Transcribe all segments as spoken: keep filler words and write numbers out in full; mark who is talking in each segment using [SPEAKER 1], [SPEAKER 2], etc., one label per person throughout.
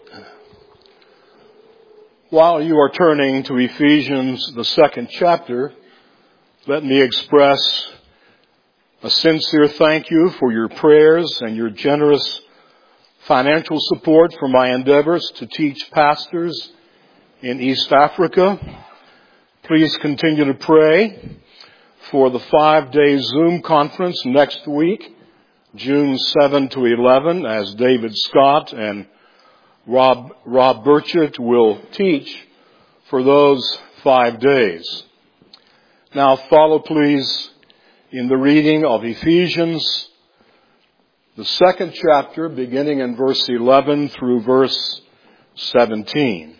[SPEAKER 1] While you are turning to Ephesians, the second chapter, let me express a sincere thank you for your prayers and your generous financial support for my endeavors to teach pastors in East Africa. Please continue to pray for the five-day Zoom conference next week, June seventh to eleventh, as David Scott and Rob, Rob Burchett will teach for those five days. Now follow, please, in the reading of Ephesians, the second chapter, beginning in verse eleven through verse seventeen.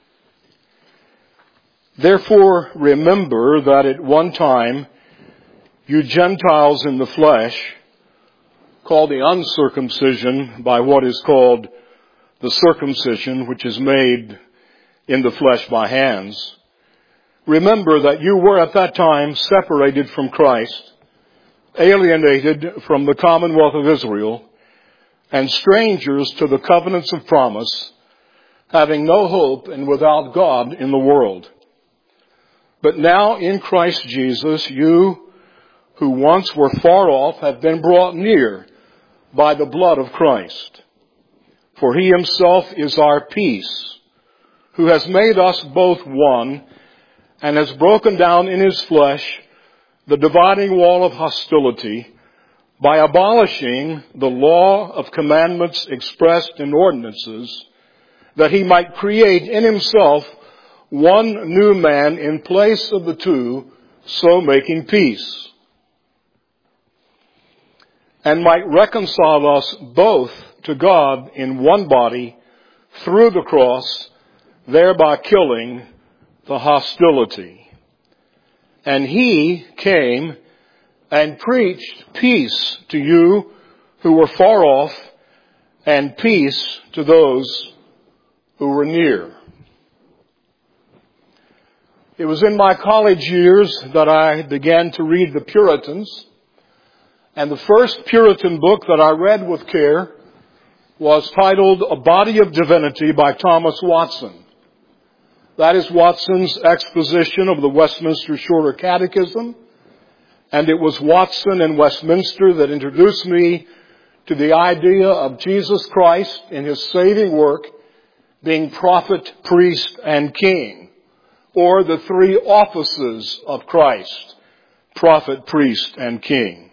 [SPEAKER 1] Therefore, remember that at one time you Gentiles in the flesh, called the uncircumcision by what is called the circumcision, which is made in the flesh by hands. Remember that you were at that time separated from Christ, alienated from the commonwealth of Israel, and strangers to the covenants of promise, having no hope and without God in the world. But now in Christ Jesus, you who once were far off have been brought near by the blood of Christ. For he himself is our peace, who has made us both one, and has broken down in his flesh the dividing wall of hostility, by abolishing the law of commandments expressed in ordinances, that he might create in himself one new man in place of the two, so making peace, and might reconcile us both to God in one body through the cross, thereby killing the hostility. And he came and preached peace to you who were far off, and peace to those who were near. It was in my college years that I began to read the Puritans, and the first Puritan book that I read with care was titled A Body of Divinity by Thomas Watson. That is Watson's exposition of the Westminster Shorter Catechism, and it was Watson and Westminster that introduced me to the idea of Jesus Christ in his saving work being prophet, priest, and king, or the three offices of Christ, prophet, priest, and king.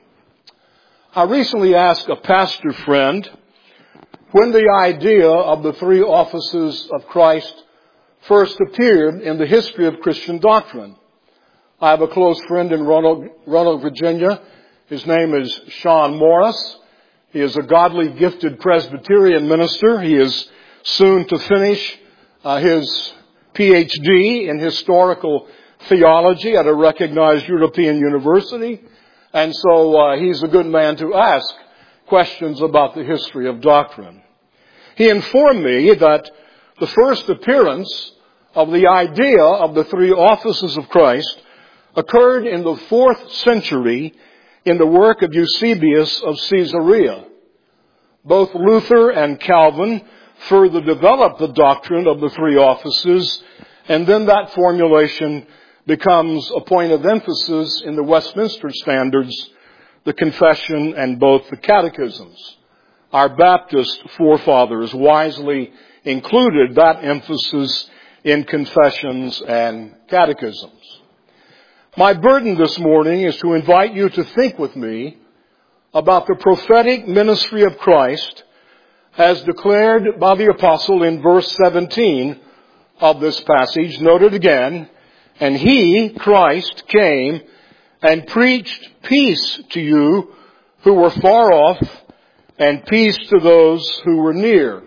[SPEAKER 1] I recently asked a pastor friend when the idea of the three offices of Christ first appeared in the history of Christian doctrine. I have a close friend in Roanoke, Roanoke, Virginia. His name is Sean Morris. He is a godly, gifted Presbyterian minister. He is soon to finish uh, his P H D in historical theology at a recognized European university. And so uh, he's a good man to ask questions about the history of doctrine. He informed me that the first appearance of the idea of the three offices of Christ occurred in the fourth century in the work of Eusebius of Caesarea. Both Luther and Calvin further developed the doctrine of the three offices, and then that formulation becomes a point of emphasis in the Westminster Standards, the Confession, and both the Catechisms. Our Baptist forefathers wisely included that emphasis in confessions and catechisms. My burden this morning is to invite you to think with me about the prophetic ministry of Christ as declared by the apostle in verse seventeen of this passage. Note it again. And he, Christ, came and preached peace to you who were far off, and peace to those who were near.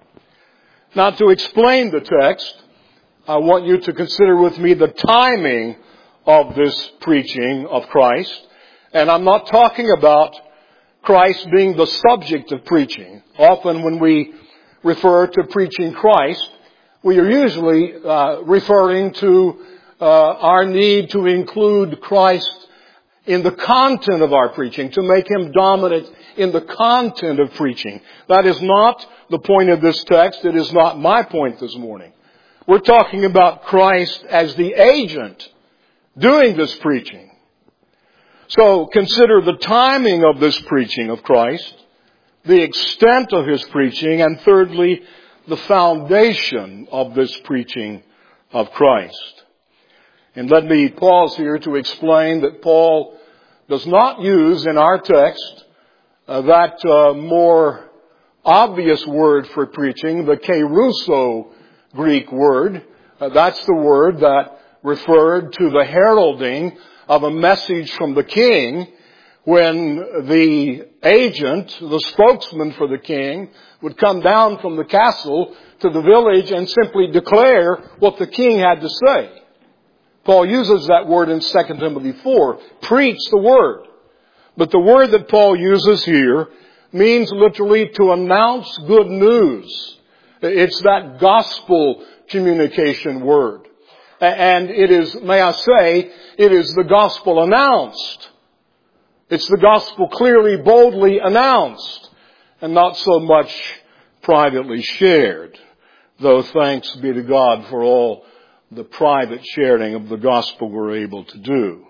[SPEAKER 1] Now, to explain the text, I want you to consider with me the timing of this preaching of Christ. And I'm not talking about Christ being the subject of preaching. Often when we refer to preaching Christ, we are usually uh, referring to uh, our need to include Christ in the content of our preaching, to make him dominant in the content of preaching. That is not the point of this text. It is not my point this morning. We're talking about Christ as the agent doing this preaching. So consider the timing of this preaching of Christ, the extent of his preaching, and thirdly, the foundation of this preaching of Christ. And let me pause here to explain that Paul does not use in our text uh, that uh, more obvious word for preaching, the kerusso Greek word. Uh, that's the word that referred to the heralding of a message from the king when the agent, the spokesman for the king, would come down from the castle to the village and simply declare what the king had to say. Paul uses that word in Second Timothy four, preach the word. But the word that Paul uses here means literally to announce good news. It's that gospel communication word. And it is, may I say, it is the gospel announced. It's the gospel clearly, boldly announced, and not so much privately shared. Though thanks be to God for all the private sharing of the gospel we're able to do.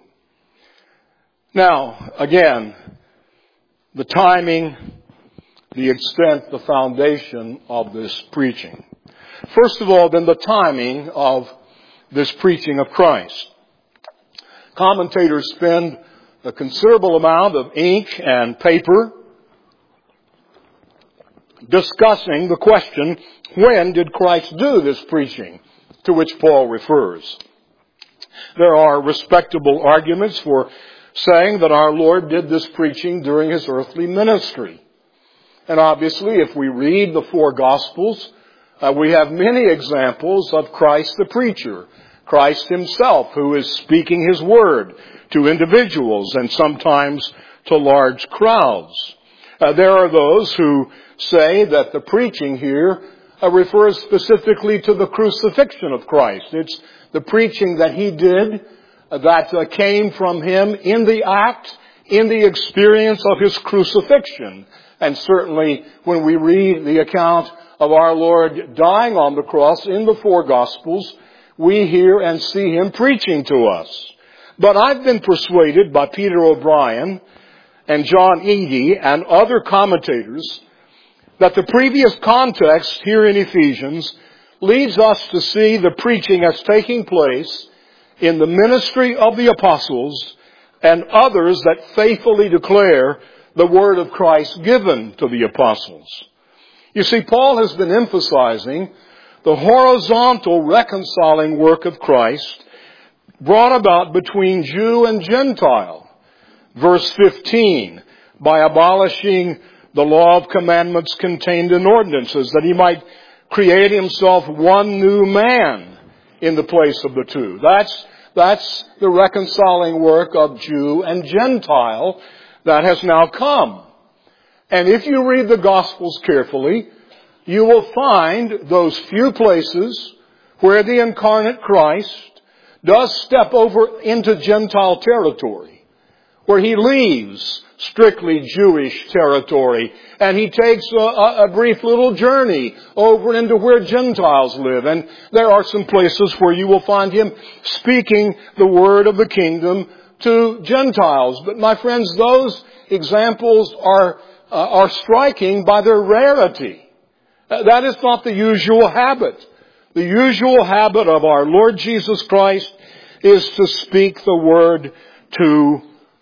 [SPEAKER 1] Now, again, the timing, the extent, the foundation of this preaching. First of all, then, the timing of this preaching of Christ. Commentators spend a considerable amount of ink and paper discussing the question, when did Christ do this preaching to which Paul refers? There are respectable arguments for saying that our Lord did this preaching during his earthly ministry. And obviously, if we read the four Gospels, uh, we have many examples of Christ the preacher, Christ himself, who is speaking his word to individuals and sometimes to large crowds. Uh, there are those who say that the preaching here uh, refers specifically to the crucifixion of Christ. It's the preaching that he did uh, that uh, came from him in the act, in the experience of his crucifixion. And certainly when we read the account of our Lord dying on the cross in the four Gospels, we hear and see him preaching to us. But I've been persuaded by Peter O'Brien and John Eadie and other commentators that the previous context here in Ephesians leads us to see the preaching as taking place in the ministry of the apostles and others that faithfully declare the word of Christ given to the apostles. You see, Paul has been emphasizing the horizontal reconciling work of Christ brought about between Jew and Gentile. Verse fifteen, by abolishing the law of commandments contained in ordinances, that he might create himself one new man in the place of the two. That's, that's the reconciling work of Jew and Gentile that has now come. And if you read the Gospels carefully, you will find those few places where the incarnate Christ does step over into Gentile territory, where he leaves strictly Jewish territory and he takes a, a brief little journey over into where Gentiles live. And there are some places where you will find him speaking the word of the kingdom to Gentiles. But my friends, those examples are, uh, are striking by their rarity. That is not the usual habit. The usual habit of our Lord Jesus Christ is to speak the word to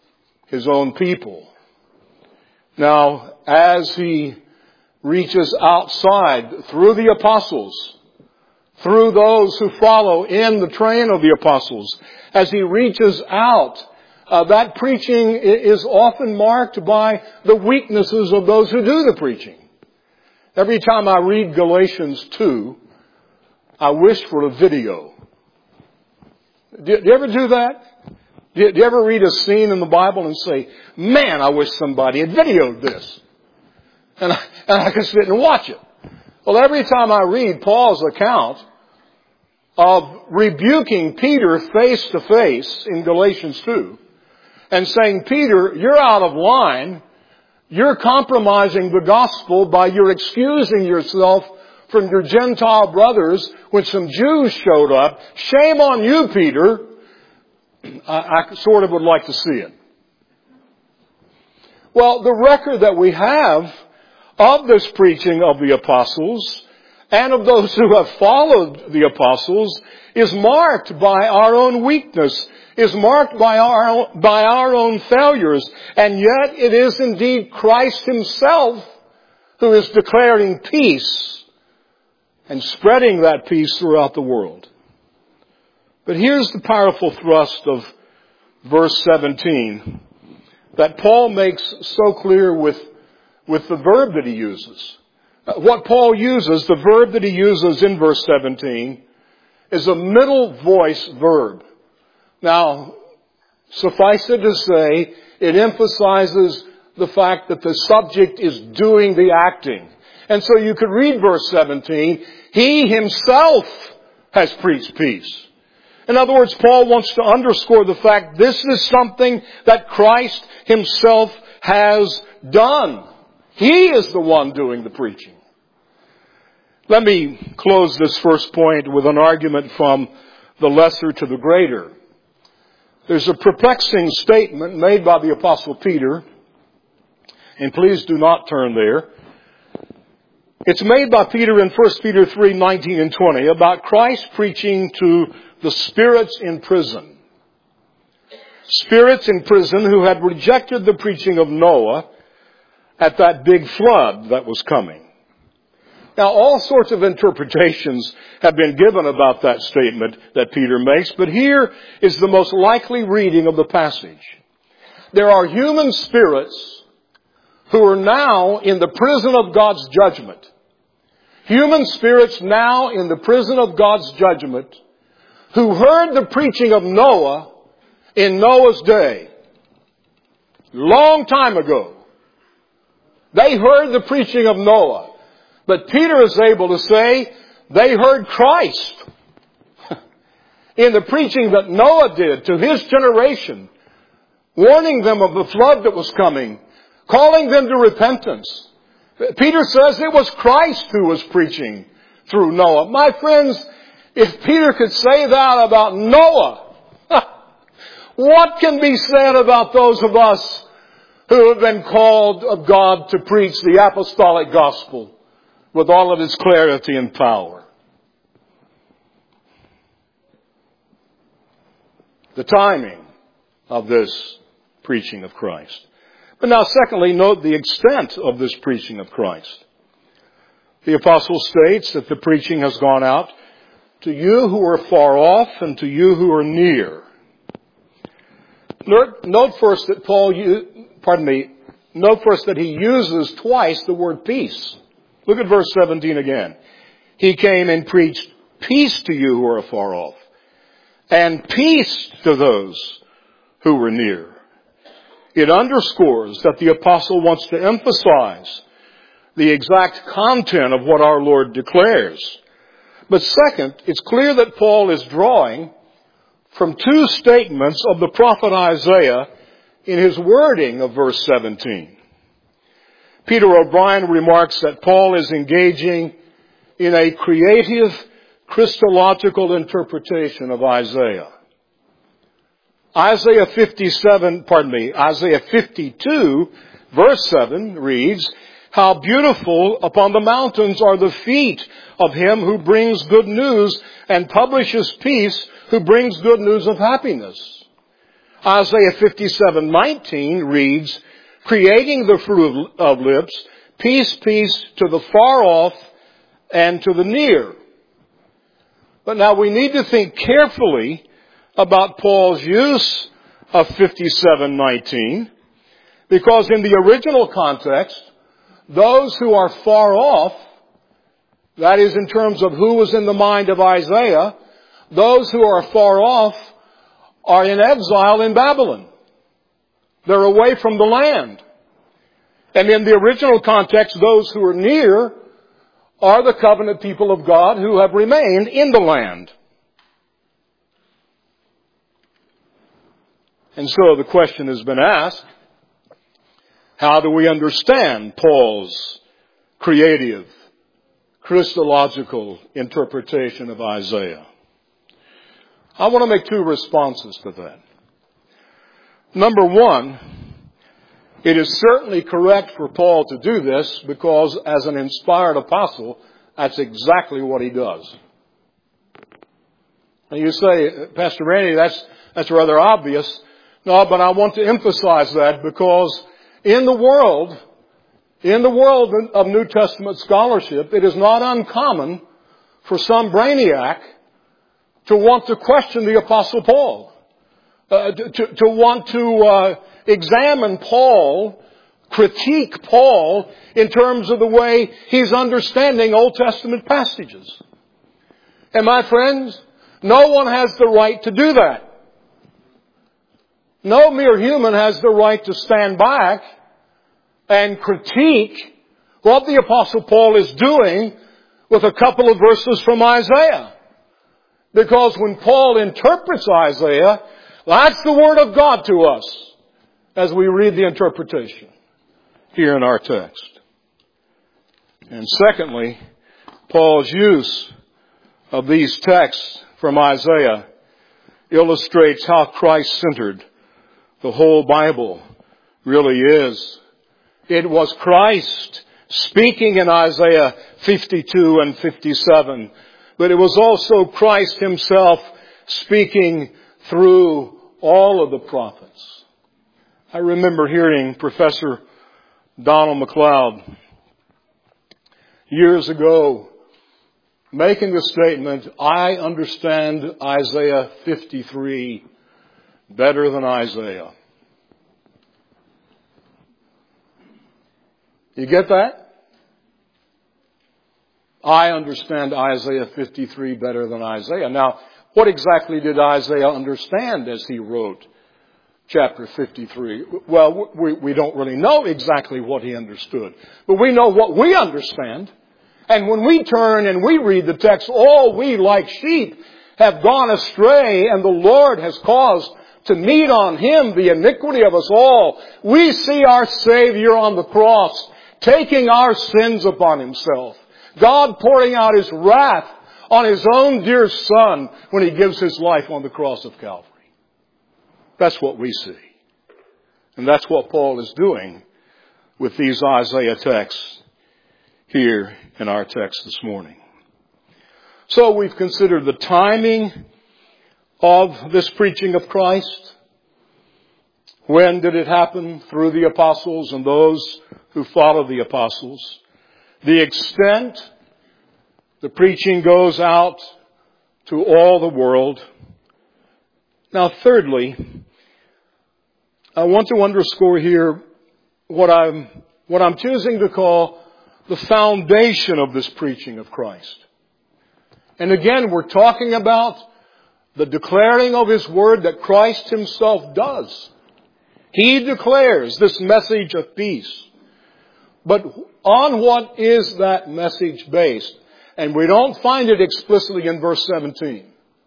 [SPEAKER 1] his own people. Now, as he reaches outside through the apostles, through those who follow in the train of the apostles, as he reaches out, uh, that preaching is often marked by the weaknesses of those who do the preaching. Every time I read Galatians two, I wish for a video. Do you ever do that? Do you ever read a scene in the Bible and say, man, I wish somebody had videoed this. And I, and I can sit and watch it. Well, every time I read Paul's account of rebuking Peter face to face in Galatians two and saying, Peter, you're out of line. You're compromising the gospel by your excusing yourself from your Gentile brothers when some Jews showed up. Shame on you, Peter. I, I sort of would like to see it. Well, the record that we have of this preaching of the apostles and of those who have followed the apostles is marked by our own weakness, is marked by our, by our own failures. And yet it is indeed Christ himself who is declaring peace and spreading that peace throughout the world. But here's the powerful thrust of verse seventeen that Paul makes so clear with, with the verb that he uses. What Paul uses, the verb that he uses in verse seventeen, is a middle voice verb. Now, suffice it to say, it emphasizes the fact that the subject is doing the acting. And so you could read verse seventeen, he himself has preached peace. In other words, Paul wants to underscore the fact this is something that Christ himself has done. He is the one doing the preaching. Let me close this first point with an argument from the lesser to the greater. There's a perplexing statement made by the Apostle Peter, and please do not turn there. It's made by Peter in First Peter three, nineteen and twenty about Christ preaching to the spirits in prison. Spirits in prison who had rejected the preaching of Noah at that big flood that was coming. Now, all sorts of interpretations have been given about that statement that Peter makes, but here is the most likely reading of the passage. There are human spirits who are now in the prison of God's judgment. Human spirits now in the prison of God's judgment who heard the preaching of Noah in Noah's day, long time ago. They heard the preaching of Noah. But Peter is able to say they heard Christ in the preaching that Noah did to his generation, warning them of the flood that was coming, calling them to repentance. Peter says it was Christ who was preaching through Noah. My friends, if Peter could say that about Noah, what can be said about those of us who have been called of God to preach the apostolic gospel with all of its clarity and power? The timing of this preaching of Christ. But now secondly, note the extent of this preaching of Christ. The apostle states that the preaching has gone out to you who are far off and to you who are near. Note first that Paul, pardon me, note first that he uses twice the word peace. Look at verse seventeen again. He came and preached peace to you who are far off, and peace to those who were near. It underscores that the apostle wants to emphasize the exact content of what our Lord declares. But second, it's clear that Paul is drawing from two statements of the prophet Isaiah in his wording of verse seventeen. Peter O'Brien remarks that Paul is engaging in a creative Christological interpretation of Isaiah. Isaiah fifty-seven, pardon me, Isaiah fifty-two, verse seven reads, how beautiful upon the mountains are the feet of him who brings good news and publishes peace, who brings good news of happiness. Isaiah fifty-seven, nineteen reads, creating the fruit of lips, peace, peace to the far off and to the near. But now we need to think carefully about Paul's use of fifty-seven nineteen, because in the original context, those who are far off, that is in terms of who was in the mind of Isaiah, those who are far off are in exile in Babylon. They're away from the land. And in the original context, those who are near are the covenant people of God who have remained in the land. And so the question has been asked, How do we understand Paul's creative, Christological interpretation of Isaiah? I want to make two responses to that. Number one, it is certainly correct for Paul to do this because as an inspired apostle, that's exactly what he does. And you say, Pastor Randy, that's, that's rather obvious. No, but I want to emphasize that because in the world, in the world of New Testament scholarship, it is not uncommon for some brainiac to want to question the Apostle Paul. Uh, to, to want to uh, examine Paul, critique Paul in terms of the way he's understanding Old Testament passages. And my friends, no one has the right to do that. No mere human has the right to stand back and critique what the Apostle Paul is doing with a couple of verses from Isaiah. Because when Paul interprets Isaiah, that's the Word of God to us as we read the interpretation here in our text. And secondly, Paul's use of these texts from Isaiah illustrates how Christ-centered the whole Bible really is. It was Christ speaking in Isaiah fifty-two and fifty-seven, but it was also Christ Himself speaking through all of the prophets. I remember hearing Professor Donald McLeod years ago making the statement, I understand Isaiah fifty-three better than Isaiah. You get that? I understand Isaiah fifty-three better than Isaiah. Now, what exactly did Isaiah understand as he wrote chapter fifty-three? Well, we, we don't really know exactly what he understood. But we know what we understand. And when we turn and we read the text, all we like sheep have gone astray, and the Lord has caused to meet on Him the iniquity of us all. We see our Savior on the cross, taking our sins upon Himself. God pouring out His wrath on His own dear Son when He gives His life on the cross of Calvary. That's what we see. And that's what Paul is doing with these Isaiah texts here in our text this morning. So we've considered the timing of this preaching of Christ. When did it happen? Through the apostles and those who followed the apostles. The extent the preaching goes out to all the world. Now, thirdly, I want to underscore here what I'm, what I'm choosing to call the foundation of this preaching of Christ. And again, we're talking about the declaring of His Word that Christ Himself does. He declares this message of peace. But on what is that message based? And we don't find it explicitly in verse seventeen.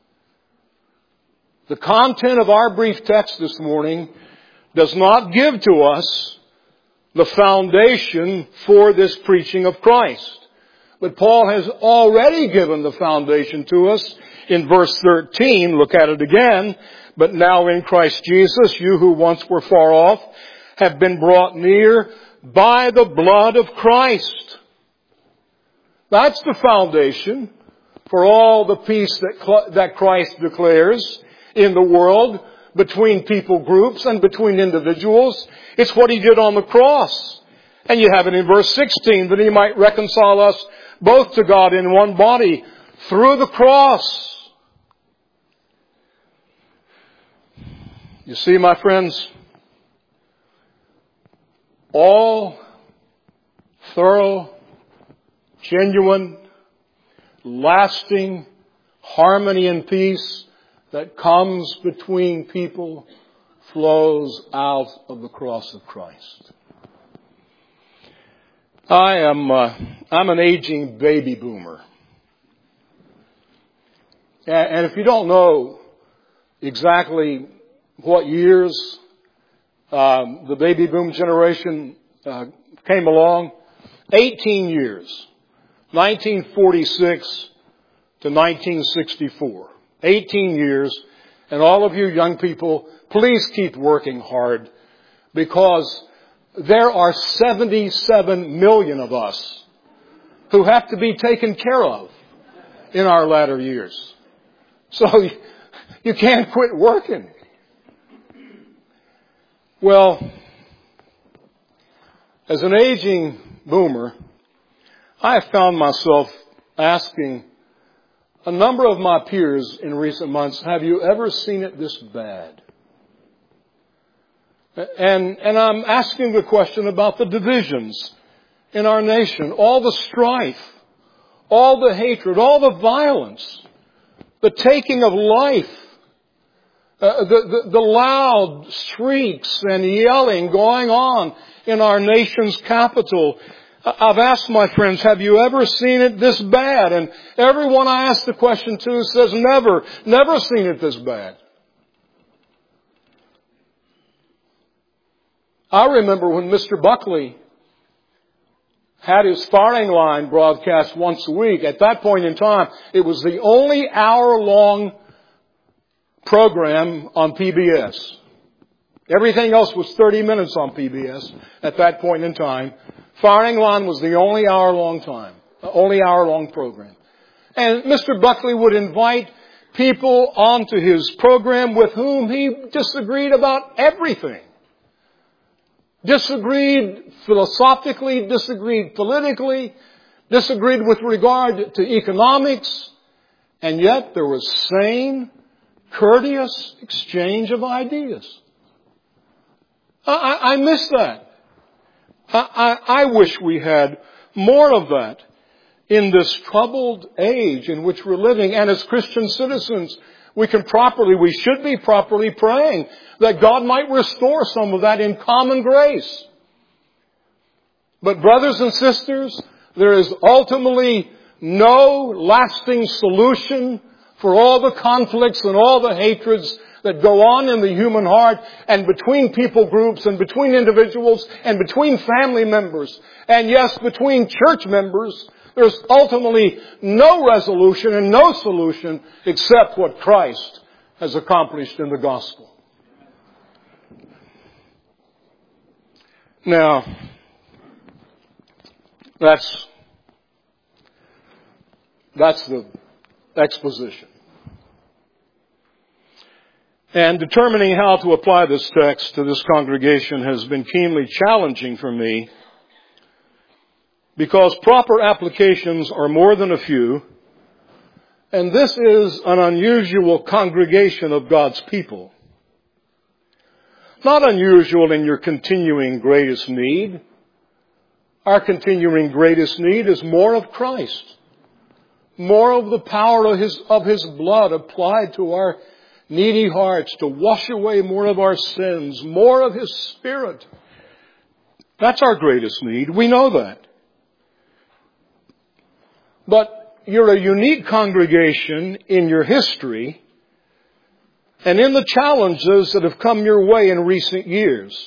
[SPEAKER 1] The content of our brief text this morning does not give to us the foundation for this preaching of Christ. But Paul has already given the foundation to us in verse thirteen. Look at it again. But now in Christ Jesus, you who once were far off have been brought near by the blood of Christ. That's the foundation for all the peace that, that Christ declares in the world between people groups and between individuals. It's what He did on the cross. And you have it in verse sixteen, that He might reconcile us both to God in one body through the cross. You see, my friends, all thorough, genuine, lasting harmony and peace that comes between people flows out of the cross of Christ. I am, uh, I'm an aging baby boomer. And if you don't know exactly what years um, the baby boom generation uh, came along. eighteen years. nineteen forty-six to nineteen sixty-four. eighteen years. And all of you young people, please keep working hard, because there are seventy-seven million of us who have to be taken care of in our latter years. So you can't quit working. Well, as an aging boomer, I have found myself asking a number of my peers in recent months, have you ever seen it this bad? And, and I'm asking the question about the divisions in our nation, all the strife, all the hatred, all the violence, the taking of life, uh, the, the, the loud shrieks and yelling going on in our nation's capital. I've asked my friends, have you ever seen it this bad? And everyone I ask the question to says never, never seen it this bad. I remember when Mister Buckley had his firing line broadcast once a week. At that point in time, it was the only hour-long program on P B S. Everything else was thirty minutes on P B S at that point in time. Firing line was the only hour-long time, only hour-long program. And Mister Buckley would invite people onto his program with whom he disagreed about everything. Disagreed philosophically, disagreed politically, disagreed with regard to economics, and yet there was sane, courteous exchange of ideas. I, I, I miss that. I, I, I wish we had more of that in this troubled age in which we're living. And as Christian citizens, we can properly, we should be properly praying that God might restore some of that in common grace. But brothers and sisters, there is ultimately no lasting solution for all the conflicts and all the hatreds that go on in the human heart and between people groups and between individuals and between family members. And yes, between church members. There's ultimately no resolution and no solution except what Christ has accomplished in the gospel. Now, that's, that's the exposition. And determining how to apply this text to this congregation has been keenly challenging for me, because proper applications are more than a few, and this is an unusual congregation of God's people. Not unusual in your continuing greatest need. Our continuing greatest need is more of Christ. More of the power of His, of His blood applied to our needy hearts to wash away more of our sins. More of His Spirit. That's our greatest need. We know that. But you're a unique congregation in your history and in the challenges that have come your way in recent years.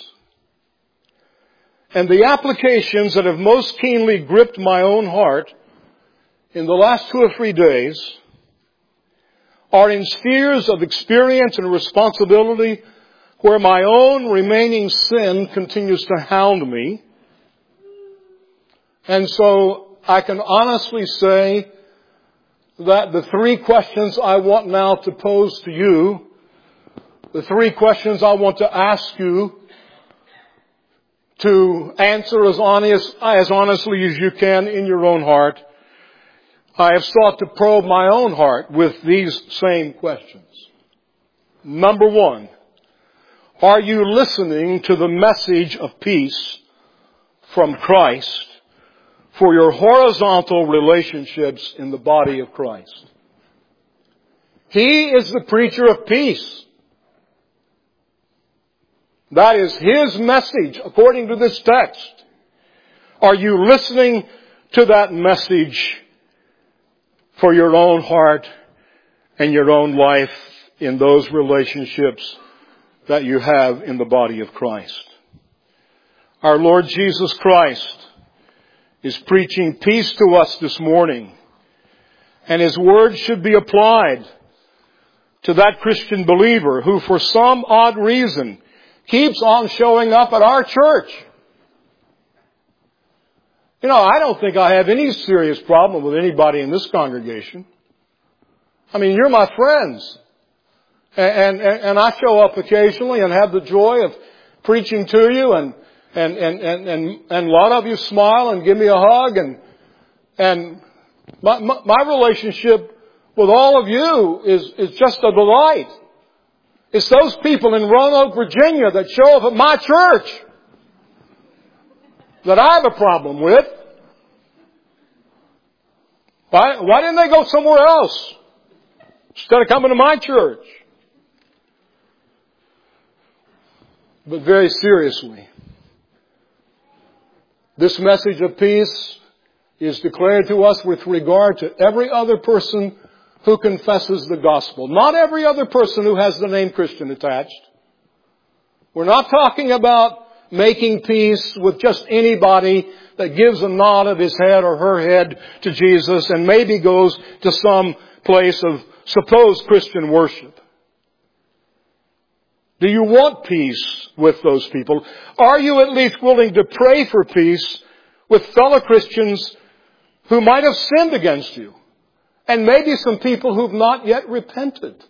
[SPEAKER 1] And the applications that have most keenly gripped my own heart in the last two or three days are in spheres of experience and responsibility where my own remaining sin continues to hound me. And so I can honestly say that the three questions I want now to pose to you, the three questions I want to ask you to answer as honest, as honestly as you can in your own heart, I have sought to probe my own heart with these same questions. Number one, are you listening to the message of peace from Christ for your horizontal relationships in the body of Christ? He is the preacher of peace. That is His message according to this text. Are you listening to that message for your own heart and your own life in those relationships that you have in the body of Christ. Our Lord Jesus Christ is preaching peace to us this morning. And His word should be applied to that Christian believer who, for some odd reason, keeps on showing up at our church. You know, I don't think I have any serious problem with anybody in this congregation. I mean, you're my friends. And, and, and I show up occasionally and have the joy of preaching to you, and, and, and, and, and, and a lot of you smile and give me a hug, and, and my, my, my relationship with all of you is, is just a delight. It's those people in Roanoke, Virginia that show up at my church that I have a problem with. Why, why didn't they go somewhere else instead of coming to my church? But very seriously, this message of peace is declared to us with regard to every other person who confesses the gospel. Not every other person who has the name Christian attached. We're not talking about making peace with just anybody that gives a nod of his head or her head to Jesus and maybe goes to some place of supposed Christian worship. Do you want peace with those people? Are you at least willing to pray for peace with fellow Christians who might have sinned against you? And maybe some people who've not yet repented.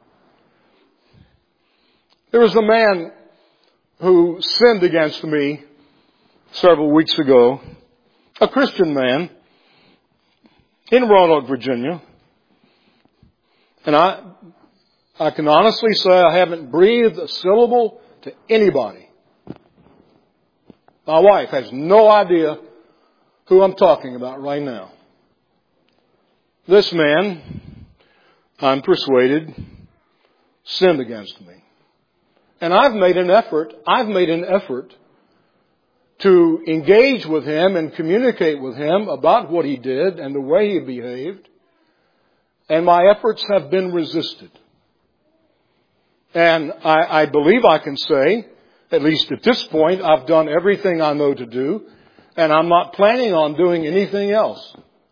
[SPEAKER 1] There was a man who sinned against me several weeks ago. A Christian man in Roanoke, Virginia. And I, I can honestly say I haven't breathed a syllable to anybody. My wife has no idea who I'm talking about right now. This man, I'm persuaded, sinned against me. And I've made an effort, I've made an effort to engage with him and communicate with him about what he did and the way he behaved. And my efforts have been resisted. And I, I believe I can say, at least at this point, I've done everything I know to do, and I'm not planning on doing anything else.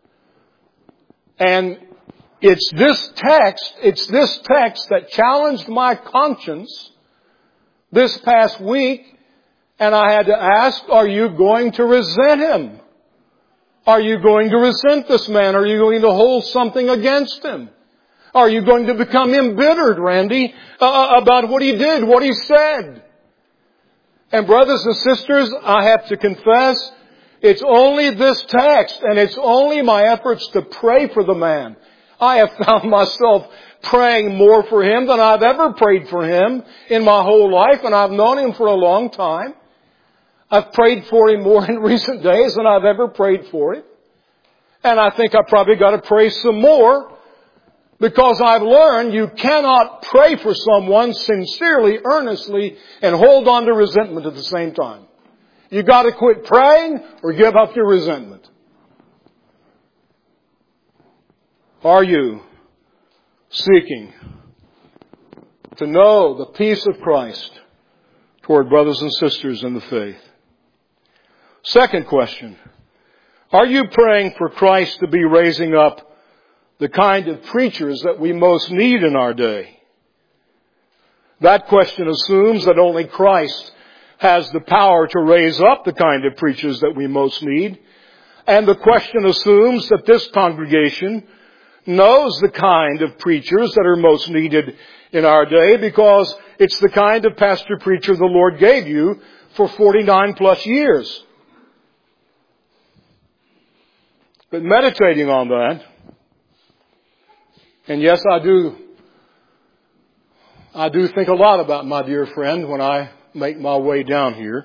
[SPEAKER 1] And it's this text, it's this text that challenged my conscience this past week, and I had to ask, are you going to resent him? Are you going to resent this man? Are you going to hold something against him? Are you going to become embittered, Randy, uh, about what he did, what he said? And brothers and sisters, I have to confess, it's only this text, and it's only my efforts to pray for the man. I have found myself praying more for him than I've ever prayed for him in my whole life, and I've known him for a long time. I've prayed for him more in recent days than I've ever prayed for him. And I think I probably got to pray some more, because I've learned you cannot pray for someone sincerely, earnestly, and hold on to resentment at the same time. You got to quit praying or give up your resentment. Are you seeking to know the peace of Christ toward brothers and sisters in the faith? Second question. Are you praying for Christ to be raising up the kind of preachers that we most need in our day? That question assumes that only Christ has the power to raise up the kind of preachers that we most need. And the question assumes that this congregation knows the kind of preachers that are most needed in our day, because it's the kind of pastor preacher the Lord gave you for forty-nine plus years. But meditating on that, and yes, I do, I do think a lot about my dear friend when I make my way down here.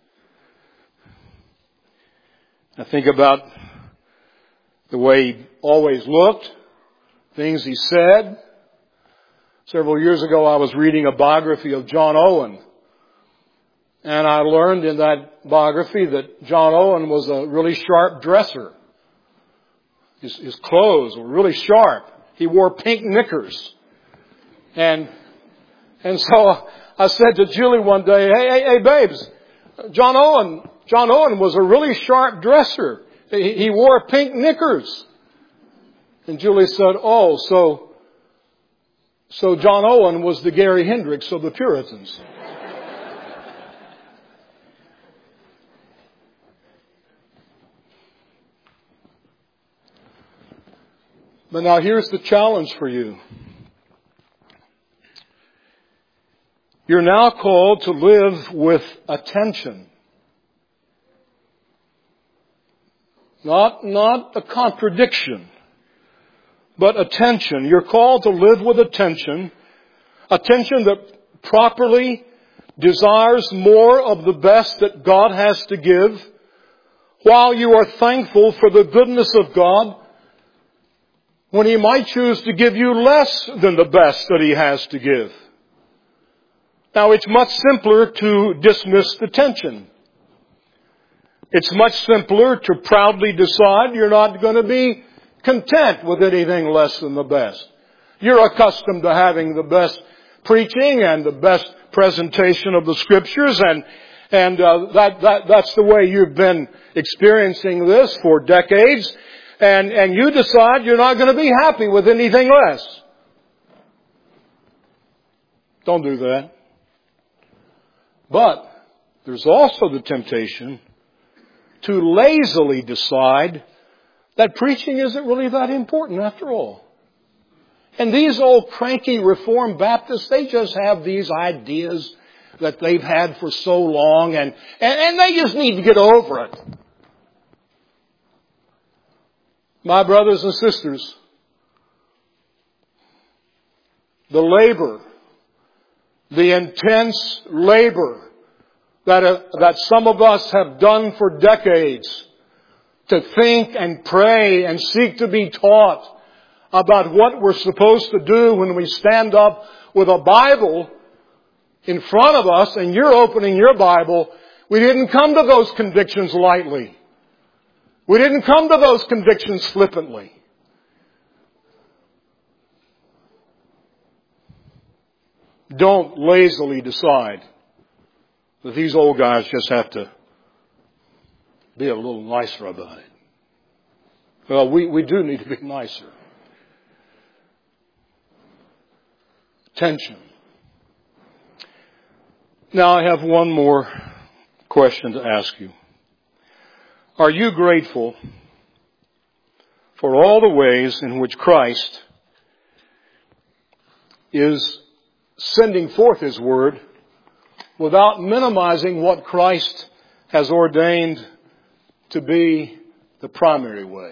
[SPEAKER 1] I think about the way he always looked, things he said. Several years ago, I was reading a biography of John Owen. And I learned in that biography that John Owen was a really sharp dresser. His, his clothes were really sharp. He wore pink knickers. And And so I said to Julie one day, hey, hey, hey, babes, John Owen, John Owen was a really sharp dresser. He, he wore pink knickers. And Julie said, oh, so, so John Owen was the Gary Hendricks of the Puritans. But now here's the challenge for you. You're now called to live with attention. Not, not a contradiction, but attention. You're called to live with attention. Attention that properly desires more of the best that God has to give, while you are thankful for the goodness of God, when He might choose to give you less than the best that He has to give. Now, it's much simpler to dismiss the tension. It's much simpler to proudly decide you're not going to be content with anything less than the best. You're accustomed to having the best preaching and the best presentation of the Scriptures, and and uh, that that that's the way you've been experiencing this for decades. And, and you decide you're not going to be happy with anything less. Don't do that. But there's also the temptation to lazily decide that preaching isn't really that important after all. And these old cranky Reformed Baptists, they just have these ideas that they've had for so long, and, and, and they just need to get over it. My brothers and sisters, the labor, the intense labor that, uh, that some of us have done for decades to think and pray and seek to be taught about what we're supposed to do when we stand up with a Bible in front of us and you're opening your Bible, we didn't come to those convictions lightly. We didn't come to those convictions flippantly. Don't lazily decide that these old guys just have to be a little nicer about it. Well, we, we do need to be nicer. Attention. Now I have one more question to ask you. Are you grateful for all the ways in which Christ is sending forth His Word without minimizing what Christ has ordained to be the primary way?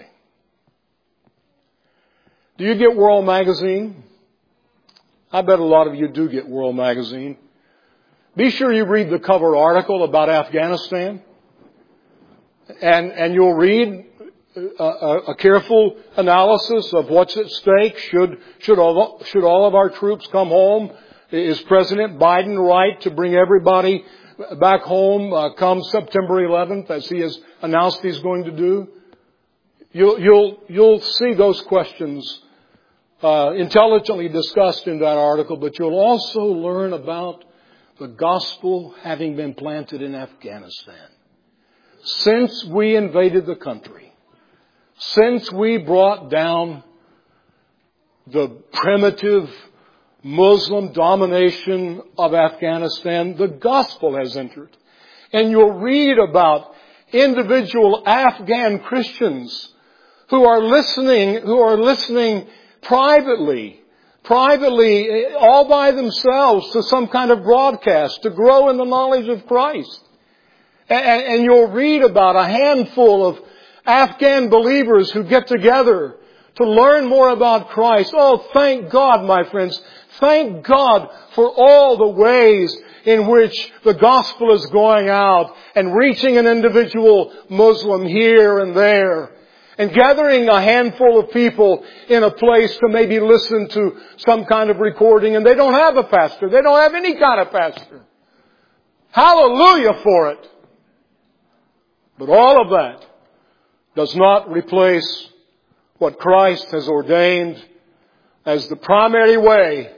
[SPEAKER 1] Do you get World Magazine? I bet a lot of you do get World Magazine. Be sure you read the cover article about Afghanistan. And, and you'll read a, a, a careful analysis of what's at stake. Should, should all, should all of our troops come home? Is President Biden right to bring everybody back home uh, come September eleventh, as he has announced he's going to do? You'll, you'll, you'll see those questions uh, intelligently discussed in that article, but you'll also learn about the gospel having been planted in Afghanistan. Since we invaded the country, since we brought down the primitive Muslim domination of Afghanistan, the gospel has entered. And you'll read about individual Afghan Christians who are listening, who are listening privately, privately, all by themselves to some kind of broadcast to grow in the knowledge of Christ. And, and you'll read about a handful of Afghan believers who get together to learn more about Christ. Oh, thank God, my friends. Thank God for all the ways in which the gospel is going out and reaching an individual Muslim here and there. And gathering a handful of people in a place to maybe listen to some kind of recording. And they don't have a pastor. They don't have any kind of pastor. Hallelujah for it. But all of that does not replace what Christ has ordained as the primary way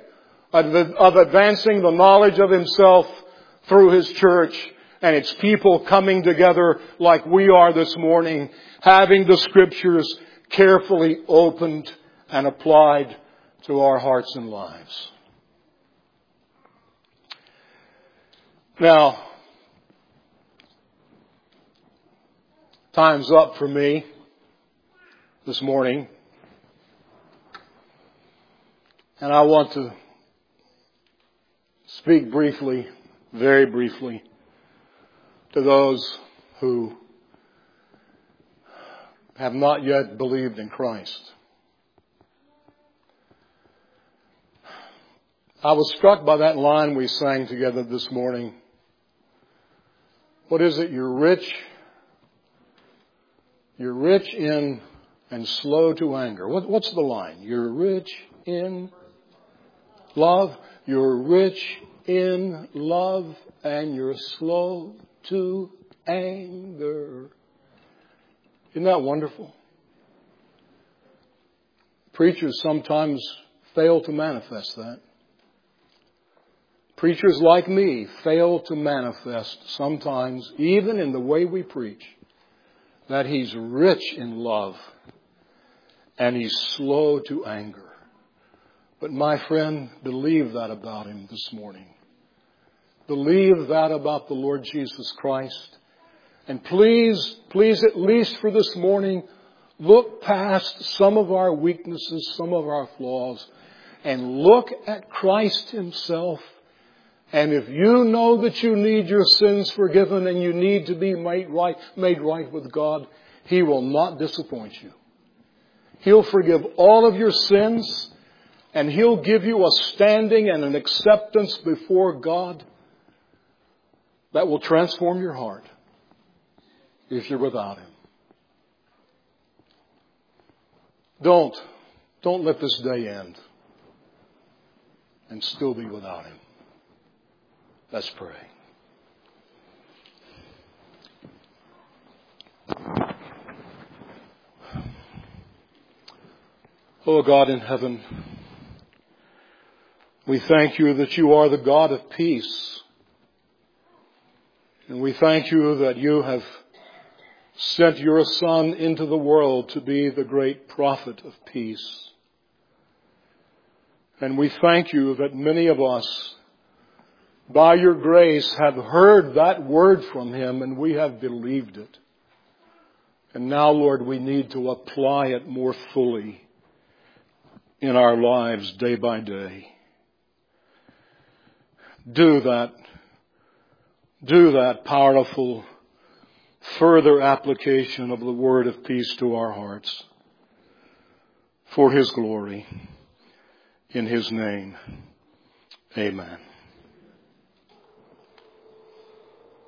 [SPEAKER 1] of advancing the knowledge of Himself through His church and its people coming together like we are this morning, having the Scriptures carefully opened and applied to our hearts and lives. Now, time's up for me this morning. And I want to speak briefly, very briefly, to those who have not yet believed in Christ. I was struck by that line we sang together this morning. What is it? You're rich. You're rich in and slow to anger. What, what's the line? You're rich in love. You're rich in love and you're slow to anger. Isn't that wonderful? Preachers sometimes fail to manifest that. Preachers like me fail to manifest sometimes, even in the way we preach, that He's rich in love and He's slow to anger. But my friend, believe that about Him this morning. Believe that about the Lord Jesus Christ. And please, please at least for this morning, look past some of our weaknesses, some of our flaws, and look at Christ Himself. And if you know that you need your sins forgiven and you need to be made right, made right with God, He will not disappoint you. He'll forgive all of your sins, and He'll give you a standing and an acceptance before God that will transform your heart if you're without Him. Don't, don't let this day end and still be without Him. Let's pray. Oh God in heaven, we thank You that You are the God of peace. And we thank You that You have sent Your Son into the world to be the great prophet of peace. And we thank You that many of us, by Your grace, have heard that word from Him and we have believed it. And now, Lord, we need to apply it more fully in our lives day by day. Do that. Do that powerful further application of the word of peace to our hearts for His glory. In His name, amen.